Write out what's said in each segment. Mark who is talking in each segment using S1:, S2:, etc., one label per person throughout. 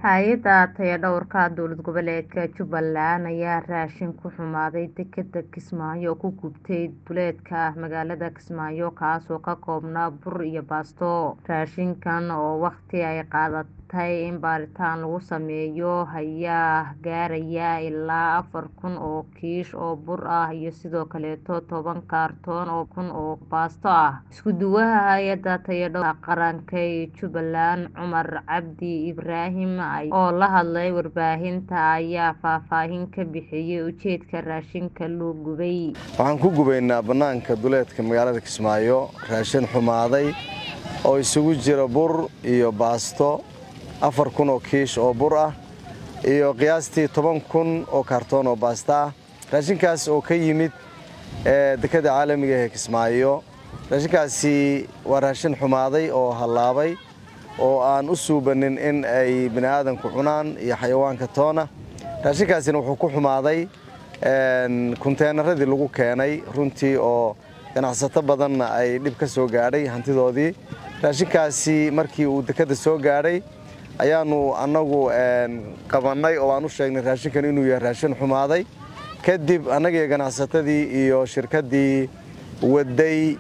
S1: Hay'adda tayadhawrka dowlad goboleedka Jubbaland ayaa raashin ku xumaaday dekedda Kismaayo oo ku gubtay duleedka magaalada Kismaayo kaasoo ka koobnaa bur iyo baasto. Raashinkan oo waqti ay qaadatay in baaritaan lagu sameeyo ayaa gaaraya ilaa 4,000 oo kiish oo bur ah iyo sidoo kaleeto 10 kaartoon oo baasto ah. Isku duwaha hay'adda tayadhawrka qaranka ee Jubbaland Cumar Cabdi Ibraahim oo la hadlay warbaahinta ayaa faahfaahin ka bixiyay ujeedka raashinka loo gubay.
S2: Waxaan ku gubaynaa banaanka duleedka magaalada Kismaayo raashin xumaaday oo isugu jira bur iyo baasto 4,000 oo kiish oo bur ah iyo qiyaastii 10,000 oo kaartoon oo baasto ah. Raashinkaas oo ka yimid dekedda caalamiga ah ee Kismaayo. Raashinkaasi waa raashin xumaaday oo halaabay oo aan u suubanin in ay bini'aadanku cunaan iyo xayawaanka toona. Raashinkaasina wuxuu ku xumaaday konteenaradii lagu keenay runtii oo ganacsato badanna ay dhib ka soo gaadhay hantidoodii. Raashinkaasi markii uu dekedda soo gaadhay ayaanu annagu qabannay oo aan u sheegnay raashinkan inuu yahay raashin xumaaday. Kadib annagii ganacsatadii iyo shirkaddii waday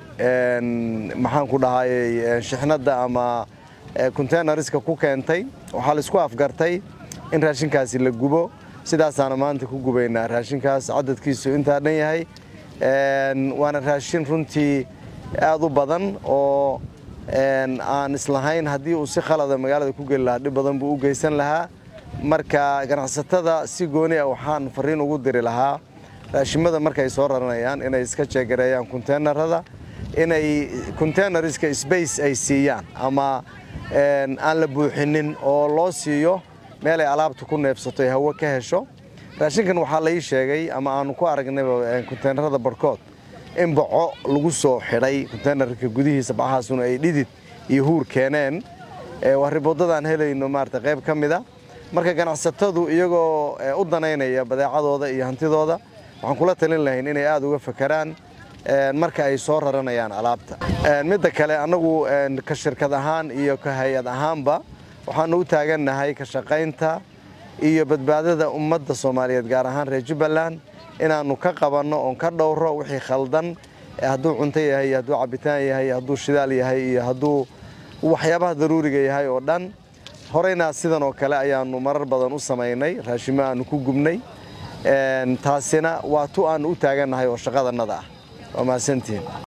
S2: maxaan ku dhahay shixnadda ama konteenariska ku keentay waxaa la isku afgartay in raashinkaasi la gubo. Sidaasaana maanta ku gubaynaa raashinkaas cadadkiisu intaa dhan yahay. Waana raashin runtii aad u badan oo aan islahayn haddii uu si khalada magaalada ku geli lahaa dhib badan buu u geysan lahaa. Marka ganacsatada si gooni ah waxaan fariin ugu diri lahaa raashimada markay soo raranayaan inay iska jeegareeyaan konteenarada, inay konteenariska space ay siiyaan ama aan la buuxinin oo loo siiyo meel ay alaabta ku neefsato ay hawo ka hesho. Raashinkan waxaa la ii sheegay ama aanu ku aragnay konteenarada barkood in baco lagu soo xidhay konteenarka gudihiisa, bacahaasuna ay dhidid iyo huur keeneen. Waa riboodadaan helayno maarta qayb ka mid ah. Marka ganacsatadu iyagoo u danaynaya badeecadooda iyo hantidooda waxaan kula talin lahayn inay aad uga fakaraan marka ay soo raranayaan alaabta. Midda kale annagu ka shirkad ahaan iyo ka hay'ad ahaanba waxaanu u taagannahay ka shaqaynta iyo badbaadada ummadda Soomaaliyeed gaar ahaan reer Jubbaland inaanu ka qabanno oo ka dhowro wixii khaldan hadduu cunto yahay, hadduu cabitaan yahay, hadduu shidaal yahay iyo hadduu waxyaabaha daruuriga yahay oo dhan. Horeyna sidan oo kale ayaanu marar badan u samaynay raashimo aanu ku gubnay. Taasina waa tu aan u taagannahay oo shaqadanada ah. Waa mahadsantihiin.